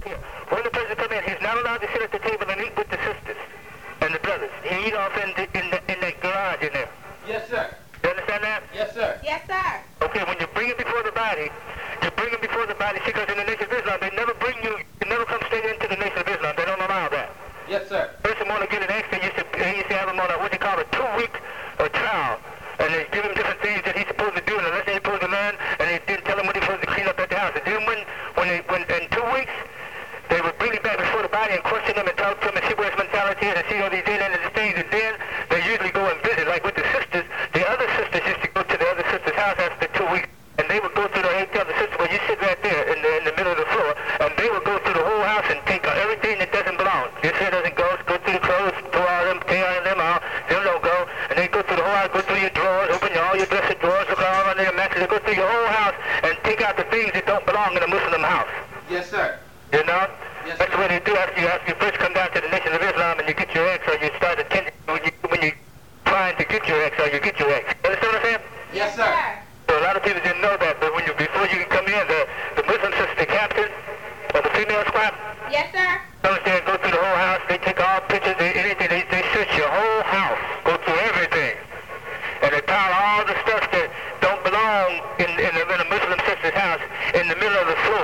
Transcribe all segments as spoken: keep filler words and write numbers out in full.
here. When the person come in, he's not allowed to sit at the table and eat with the sisters and the brothers. He eat off in the, in the, in that garage in there. Yes, sir. You understand that? Yes, sir. Yes, sir. Okay, when you bring it before the body, you bring it before the body. See, because in the Nation of Islam, they never bring you, you never come straight into the Nation of Islam. They don't allow that. Yes, sir. Person want to get an extra, you used to, they used to have him on a, what they call a two-week uh, trial. And they give him different things that he's supposed to do and the lesson he's supposed to learn, and they didn't tell him what he's supposed to clean up at the house. And then when, when, they, when in two weeks, they would bring him back before the body and question him and talk to him and see what his mentality is and see all these in and these things. And then they usually go and visit, like with the sisters. The other sisters used to go to the other sister's house after two weeks, and they would go through the, they tell the sister, well, you sit right there in the, in the middle of the floor, and they would go through the whole house and take out everything that doesn't belong. This here doesn't go, go through the clothes, throw all them, tear all them out, them don't go, and they go through the whole house, go through your drawers, open all your dresser drawers, look all under your mattress, they go through your whole house and take out the things that don't belong in a Muslim house. Yes, sir. You know? Yes, That's sir. what they do after you, after you first come down to the Nation of Islam and you get your ex, or you start attending, when, you, when you're trying to get your ex, or you get your ex. You understand what I'm saying? Yes, sir. So a lot of people didn't know that, but when you, before you come in, the, the Muslim sister, the captain, or the female squad, Yes, sir. comes there and go through the whole house, they take all pictures, they, anything, they, they search your whole house, go through everything. And they pile all the stuff that don't belong in, in, the, in a Muslim sister's house in the middle of the floor.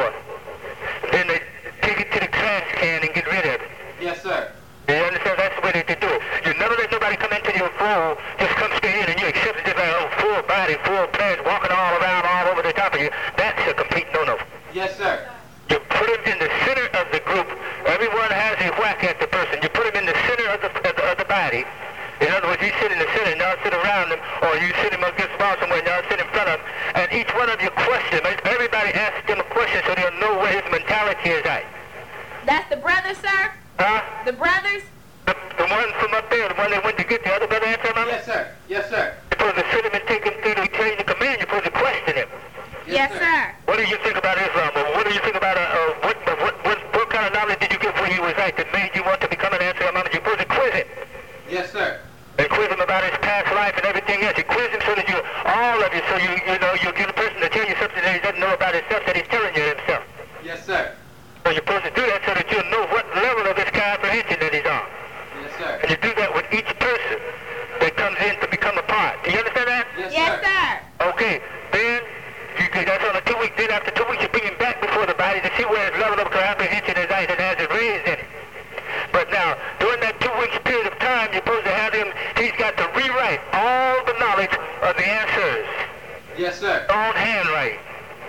Then they take it to the trash can and get rid of it. Yes, sir. You understand? That's the way they, they do it. You never let nobody come into your full, just come straight in and you accept it just like, oh, full body, full pants, walking all around, all over the top of you. That's a complete no-no. Yes, sir. You put him in the center of the group. Everyone has a whack at the person. You put him in the center of the, of the, of the body. In other words, you sit in the center and y'all sit around him, or you sit him against the wall somewhere and y'all sit in front of him, and each one of you question him. Everybody asks him a question so they'll know where his mentality is at. That's the brothers, sir? Huh? The brothers? The, the one from up there, the one they went to get the other brother answer, Mama? Yes, sir. Yes, sir. You're supposed to sit him and take him through the chain of command. You're supposed to question him. Yes, sir. What do you think about Islam? Or what do you think about, uh, uh, what, what, what, what kind of knowledge did you get when you was like that made you want to become an answer Imam? You're supposed to quiz him. Yes, sir. And quiz him about his past life and everything else. You quiz him so that you, all of you, so you, you know, you get a person to tell you something that he doesn't know about himself that he's telling you himself. Yes, sir. So you're supposed to do that so that you'll know what level of his comprehension that he's on. Yes, sir. And you do that with each person that comes in to become a part. Do you understand that? Yes, Yes, sir. sir. Okay, then you, that's on a two week. Then after two weeks, you bring him back before the body to see where his level of comprehension is at and has it raised in it. But now, during that two weeks period of time, you're supposed to have him. He's got to rewrite all the knowledge of the answers. Yes, sir. Own handwriting.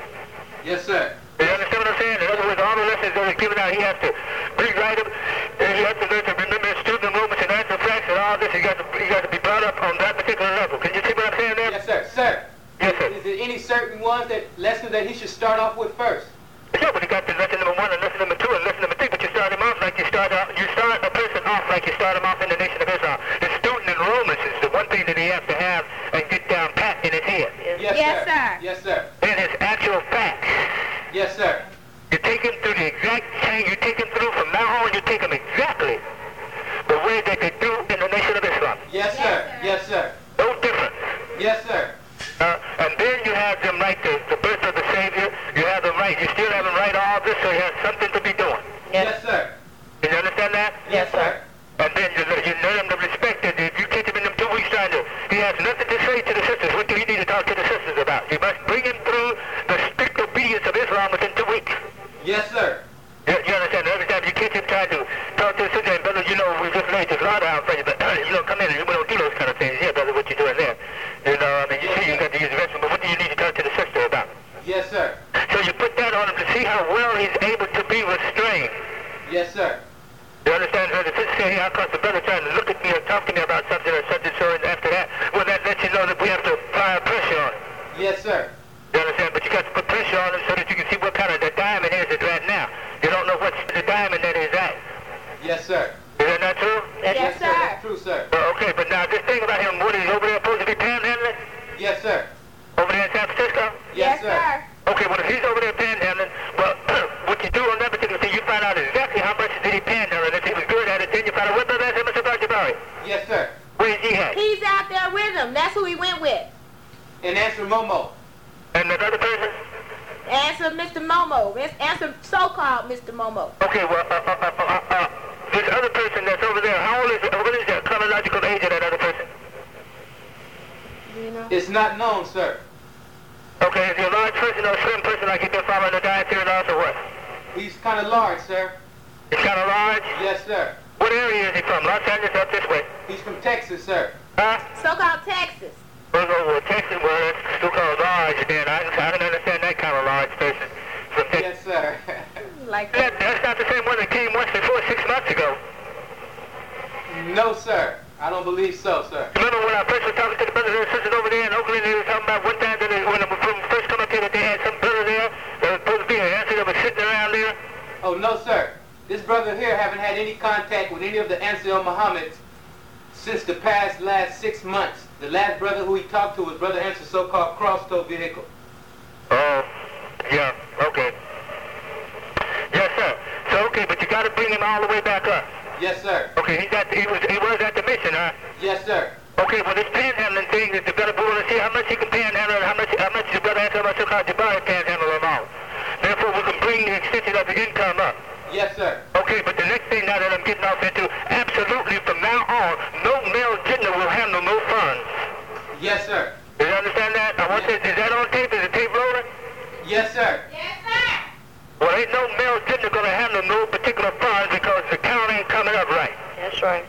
Yes, sir. You understand what I'm saying? In other words, all the lessons that are given out, he has to rewrite them. And he has to learn to remember his student enrollments and answer facts and all this. He got to, he got to be brought up on that particular level. Can you see what I'm saying there? Yes, sir. Sir. Yes, sir. Is there any certain ones that lessons that he should start off with first? Yeah, but you got the lesson number one and lesson number two and lesson number three, but you start him off like you start out, you start a person off like you start him off in the Nation of Islam. The student enrollments is the one thing that he has to have and get down pat in his head. Yes, Yes, sir. sir. Yes, sir. Then his actual facts. Yes, sir. You take him through the exact chain, you take him through from now on, you take him exactly the way that they do in the Nation of Islam. Yes, sir. Yes, sir. No difference. Yes, sir. Uh, and then you have them write the, the birth of the Savior. You have them write, you still have them write all this so he has something to be doing. Yes, sir. You understand that? Yes, sir. And then you, you know them to respect it. If you catch him in them two weeks trying to, he has nothing to say to the sisters. What do you need to talk to the sisters about? You must bring him through the strict obedience of Islam within two weeks. Yes, sir. You, you understand? Every time you catch him trying to talk to the sister, and brother, you know, we just laid this law down for you, but you don't come in and we don't do those kind of things. Yeah, brother, what you doing there? You know, I mean, you see you got to use the restroom, but what do you need to talk to the sister about? Yes, sir. So you put that on him to see how well he's able to be restrained. Yes, sir. You understand? So the sister said, hey, how comes the brother trying to look at me or talk to me about something or something, so and after that, well, that lets you know that we have to apply pressure on him. Yes, sir. You understand? But you got to put pressure on him so that you can see what kind of the diamond is it right now. You don't know what's the diamond that is at. Yes, sir. Is that not true? Yes, sir. That's true, sir. Uh, okay, but now this thing about him, what is he over there supposed to be panhandling? Yes, sir. Over there in San Francisco? Yes, sir. Okay, well, if he's over there panhandling, well, what you do on that particular thing, you find out exactly how much did he panhandle, and if he was good at it, then you find out what brother that's Mister Barjabari. Yes, sir. Where is he at? He's out there with him. That's who he went with. And answer Momo. And that other person? Answer Mister Momo. Miss- Answer so-called Mister Momo. Okay, well, uh, uh, uh, uh, uh, this other person that's over there, how old is it? What is the chronological age of that other person? Do you know? It's not known, sir. Okay, is he a large person or a slim person like he's been following the dietary laws or what? He's kind of large, sir. He's kind of large? Yes, sir. What area is he from? Los Angeles up this way? He's from Texas, sir. Huh? So-called Texas. We'll go with Texas, well, that's still called large then. I, I can understand that kind of large person from Texas. Yes, sir. Like That, that's not the same one that came once before six months ago. No, sir. I don't believe so, sir. Remember when I first was talking to the brothers and sisters over there in Oakland, they were talking about one time that they, when I first come up here that they had some brother there that was supposed to be an answer that was sitting around there? Oh, no, sir. This brother here haven't had any contact with any of the Ansel Muhammad's since the past last six months. The last brother who he talked to was Brother Ansel's so-called cross-tow vehicle. Oh, yeah, okay. Yes, sir. So, okay, but you got to bring him all the way back up. Yes, sir. Okay, he's at, he was he was at the mission, huh? Yes, sir. Okay, well, this panhandling thing is the brother we want to see how much he can panhandle and how much how much the brother Ansel so-called Jabari panhandle him out. Therefore, we can bring the extension of the income up. Yes, sir. Okay, but the next thing now that I'm getting off into, absolutely from now on, no male gender will handle no funds. Yes, sir. Do you understand that? I want Yes. to, is that on tape? Is the tape rolling? Yes, sir. Yes, sir. Well, ain't no male gender going to handle no particular funds because the count ain't coming up right. That's right.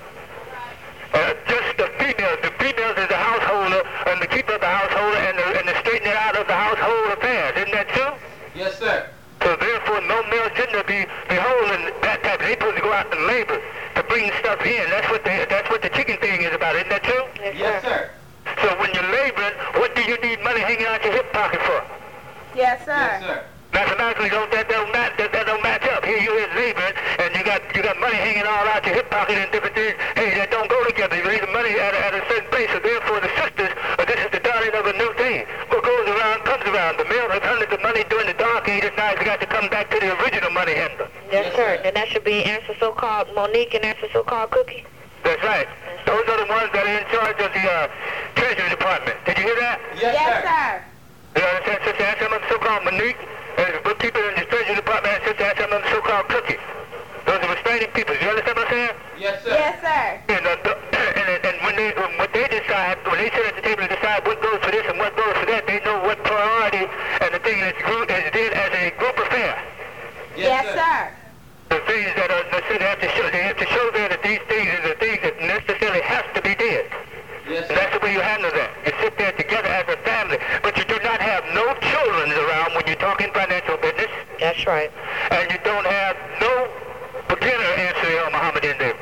Uh, just the females. The females is the householder and the keeper of the householder and the, and the straightening out of the household affairs. Isn't that true? Yes, sir. So therefore, no male gender be beholding that type. They supposed to go out and labor to bring stuff in. That's what the that's what the chicken thing is about. Isn't that true? Yes, sir. So when you're laboring, what do you need money hanging out your hip pocket for? Yes, sir. Yes, sir. Mathematically, don't that don't match that, that don't match up. Here you is laboring, and you got you got money hanging all out your hip pocket and different things. Hey, that don't go together. You leave the money at, a- at a certain place. So therefore, the sisters, uh, this is the dawning of a new thing. What goes around comes around. The male has handled the money during the dark ages. Now he's got to come back to the original money handler. Yes, Yes, sir. sir. Then that should be answer so-called Monique and answer so-called Cookie. That's right. Those are the ones that are in charge of the uh, Treasury Department. Did you hear that? Yes, sir. sir. You understand? Sister Ansel, I'm so-called Monique, and the bookkeeper in the Treasury Department, and Sister Ansel, I'm so-called Cookie. Those are restraining people. You understand what I'm saying? Yes, sir. Yes, sir. And, uh, the, and, and when they when what they decide, when they sit at the table and decide what goes for this and what goes for that, they know what priority and the thing is, group, is did as a group affair. Yes, sir. The things that are necessary, they have to show, they have to show there that these things are the things that necessarily have to be did. Yes, And that's sir. the way you handle that. You sit there together as a family, but you do not have no children around when you're talking financial business, That's right. and you don't have no beginner answer El Muhammad in there.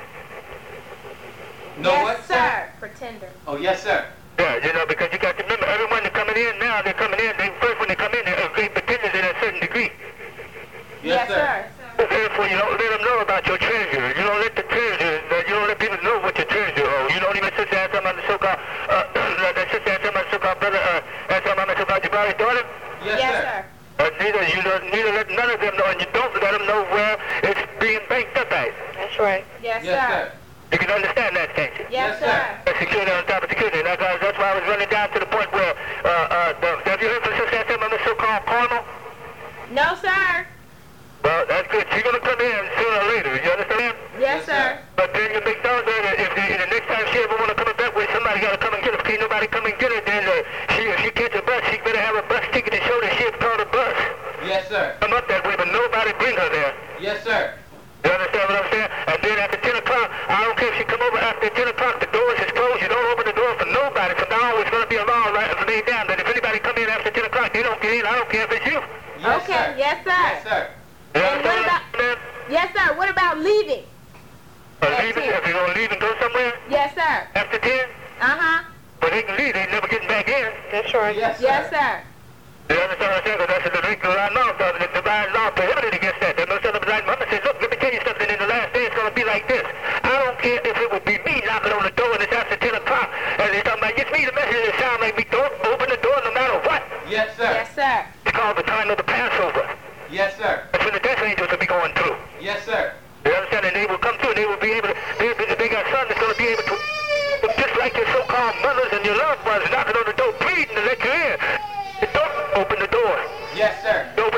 No yes, what, sir. Pretender. Oh, yes, sir. Yeah, you know, because you got to remember, everyone that's coming in now, they're coming in, they first when they come in, they're great pretenders in a certain degree. Yes, sir. Therefore, you don't let them know about your treasure. You don't let the treasure, you don't let people know what your treasure is. You don't even sit there and tell them the so-called, uh, sit there and tell them the so-called brother, uh, and tell them the so-called Jabari's daughter. Yes, Yes, sir. sir. Uh, neither, you don't, neither let none of them know, and you don't let them know where it's being banked up at. That's right. Yes, Yes, sir. You can understand that, can't you? Yes, Yes, sir. sir. That's security on top of security. That's why, that's why I was running down to the point where, uh, uh, the, have you heard from Sister Ansel on the so-called carnal? No, sir. Well, that's good. She's gonna come in sooner or later. You understand? Yes, Yes, sir. sir. But then you make note that if the, the next time she ever want to come back with, somebody got to come and get her. If can't nobody come and get her, then uh, she, if she catch a bus, she better have a bus ticket to show that she had caught a bus. Yes, sir. Come up that way, but nobody bring her there. Yes, sir. You understand what I'm saying? And then after ten o'clock, I don't care if she come over after ten o'clock, the doors is closed. You don't open the door for nobody. From now on, it's going to be a law right laid down that if anybody come in after ten o'clock, they don't get in. I don't care if it's you. Yes, Okay. sir. Yes, sir. Yes, sir. You And what understand about- what I'm saying? Yes, sir. What about leaving? Uh, leaving, if you're going to leave and go somewhere Yes, sir. after ten, Uh-huh. but they can leave. They never getting back in. That's right. Yes, sir. Yes, sir. You understand what I'm saying? 'Cause that's the legal law. The divine law prohibited against that. The Muslim Muhammad says, look, let me tell you something. In the last day, it's going to be like this. I don't care if it would be me knocking on the door and it's after ten o'clock. And they're talking about, it's me, the message that sound like me. Don't open the door no matter what. Yes, sir. Yes, sir. It's called the time of the Passover. Yes, sir. That's when the death angels will be going through. Yes, sir. You understand? And they will come through and they will be able to, they, they, they got sons that's going to be able to, just like your so-called mothers and your loved ones knocking on the door, pleading to let you in. Don't open the door. Yes, sir. Open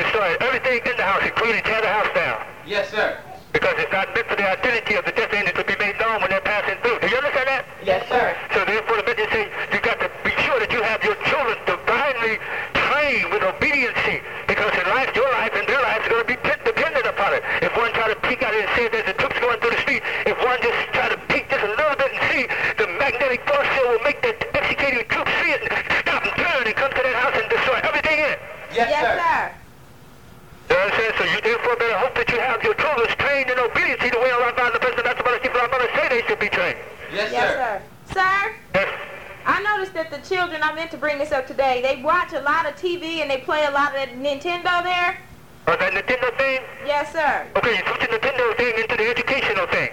destroy everything in the house, including tear the house down. Yes, sir. Because it's not meant for the identity of the death angel to be made known when they're passing through. Do you understand that? Yes, sir. So therefore, the message say you got to be sure that you have your children divinely trained with obediency, because in life, your life and their life is going to be dependent upon it. If one try to peek out and say there's the troops going through the street, if one just try to peek just a little bit and see, the magnetic force field will make the executing troops see it and stop and turn and come to that house and destroy everything in it. Yes, Yes, sir. sir. You know what I'm saying? So you therefore better hope that you have your children trained in obedience the way Allah the person that's about to keep our mother say they should be trained. Yes, Yes, sir. sir. Sir, Yes. I noticed that the children, I meant to bring this up today, they watch a lot of T V and they play a lot of that Nintendo there. Oh, that Nintendo thing? Yes, sir. Okay, you switch the Nintendo thing into the educational thing.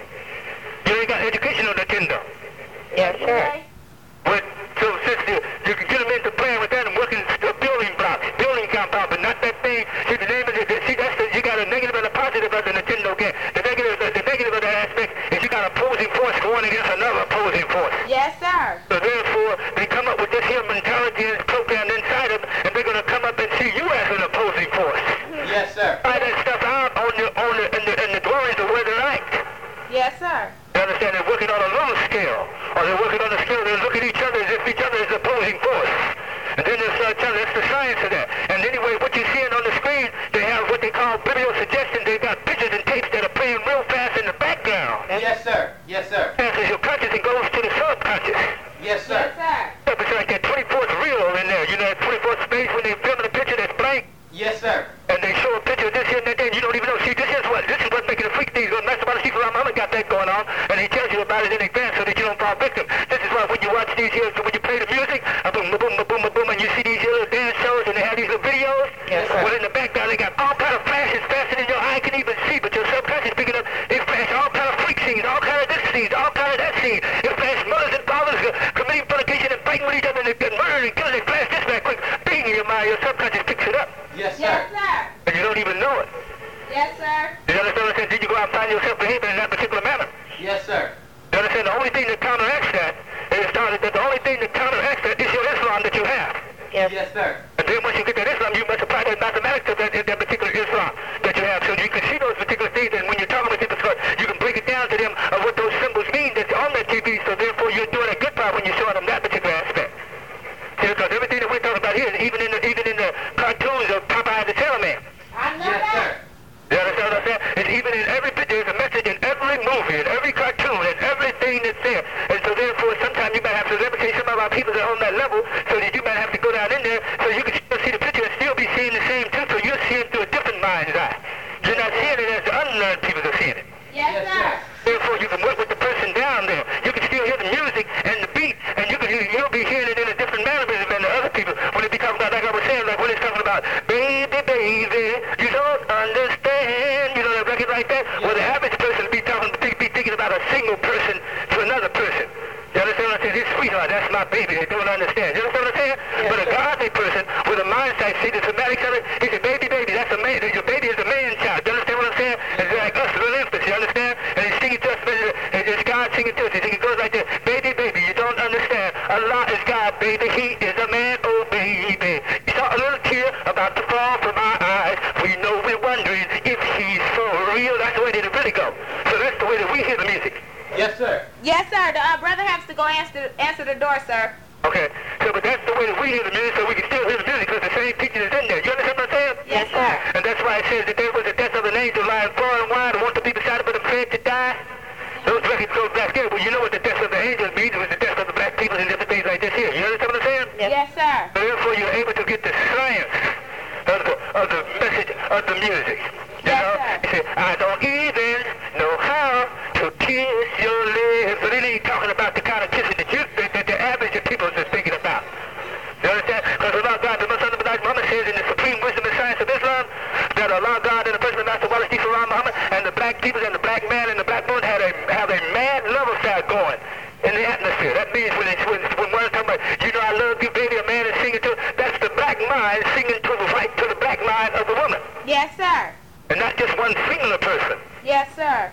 You ain't got educational Nintendo. Yes, sir. But, so since you, you can get them into playing with that and working the building blocks, building compound, but not that thing. See, the name of it, see, that's the, you got a negative and a positive of the Nintendo game. The negative, the, the negative of that aspect is you got opposing force going against another opposing force. Yes, sir. So therefore, they come up with this here mentality and program inside them, and they're going to come up and see you as an opposing force. Yes, sir. Try that stuff out on the, on the, in the, in the dwellings of where they're at. Yes, sir. You understand? They're working on a little scale, or they're working on a scale. They look at each other as if each other is opposing force. And then they start telling that's the science of that. And anyway, what you're seeing on the screen, they have what they call video suggestions. They've got pictures and tapes that are playing real fast in the background. Yes, sir. Yes, sir. Passes your conscious and goes to the subconscious. Yes, sir. Yes, sir. Yeah, it's like that twenty-fourth reel in there. You know, that twenty-fourth space when they're filming a picture that's blank. Yes, sir. And they show a picture of this here and that there, and you don't even know. See, this is what this is what's making the freak things go nuts about. See, Muhammad got that going on, and he tells you about it in advance so that you don't fall victim. This is why when you watch these here, when you play the music, a boom, a boom, a boom, a boom, and you see these little dance shows, and they have these little videos. Yes, sir. Well, in the background, they got all kind of flashes faster than your eye can even see, but your subconscious picking up. They flash all kind of freak scenes, all kind of this scenes, all kind of that scene. It flash mothers and fathers uh, committing fornication and fighting with each other, and they get murdered and killed. They flash this back quick, bing in your mind. Your subconscious picks it up, Yes, sir. Yes, sir. and you don't even know it. Yes, sir. You understand what I'm saying? Then you go out and find yourself behaving in that particular manner. Yes, sir. You understand? The only thing that counteracts that is that the only thing that counteracts that is your Islam that you have. Yes, sir. And then once you get that Islam, you must apply that mathematics to that, that particular Islam that you have. So you can see those particular things, and when you're talking with people, you can break it down to them of what those symbols mean that's on that T V. So therefore, you're doing a good part when you're showing them that particular aspect. See, because everything that we're talking about here, even in the, even in the cartoons of Popeye the Sailor Man. I know Yes, that. sir. You understand what I'm saying? It's even in every picture, there's a message in every movie, in every cartoon, in everything that's there. And so therefore, sometimes you might have to levitate some of our people that are on that level, so that you might have to go down in there, so you can still see the picture and still be seeing the same too, so you're seeing through a different mind's eye. You're not seeing it as the unlearned people are seeing it. Yes, Yes, sir. Therefore, you can work with the person down there. You can still hear the music and the beat, and you can hear, you'll be hearing it in a different manner than the other people. When they be talking about, like I was saying, like when it's talking about, baby, baby, you don't understand, you know, that record like that. Well, the average person be talking, be, be thinking about a single person to another person. You understand what I'm saying? His sweetheart, that's my baby. They don't understand. You understand what I'm saying? Yes, but a sir. godly person with a mindset, see the semantics of it, he said, baby, baby, that's a man. Your baby is a man child. You understand what I'm saying? It's like us, little infants, you understand? And he's singing to us, and it's God singing to us. He goes like this, baby, baby, you don't understand. Allah is God, baby. He is a man, oh, baby. You saw a little tear about to fall from our eyes. We know we're wondering if he's for real. That's the way that it really go. So that's the way that we hear the music. Yes, sir. Yes, sir. The uh, brother has to go answer answer the door, sir. Okay, so but that's the way that we hear the music, so we can still hear the music because the same teaching is in there. You understand what I'm saying? Yes, sir. And that's why it says that there was a death of an angel lying far and wide and want to be beside it, but afraid to die. Those records go back there. Well, you know what the death of the angels means. It was the death of the black people and different things like this here. You understand what I'm saying? Yes, sir. Therefore, you're able to get the science of the, of the message of the music. You Yes, know? sir. He said, I don't even know how to kiss your lips. But it ain't talking about the kind of kissing that, you, that, that the average of people is thinking about. You understand? Because Allah God, the Muslim Muhammad says in the supreme wisdom and science of Islam that Allah God and the person of Master Wallace D. Salam Muhammad and the black people and the black man and the black woman had a, have a mad love affair going in the atmosphere. That means when, it's, when, when one is talking about, you know I love you, baby, a man is singing to, that's the black mind singing to the right, to the black mind of the woman. Yes, sir. And not just one singular person. Yes, sir.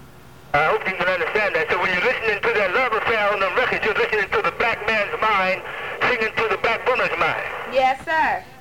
I hope you can understand that. So when you're listening to that love affair on the record, you're listening to the black man's mind singing to the black woman's mind. Yes, sir.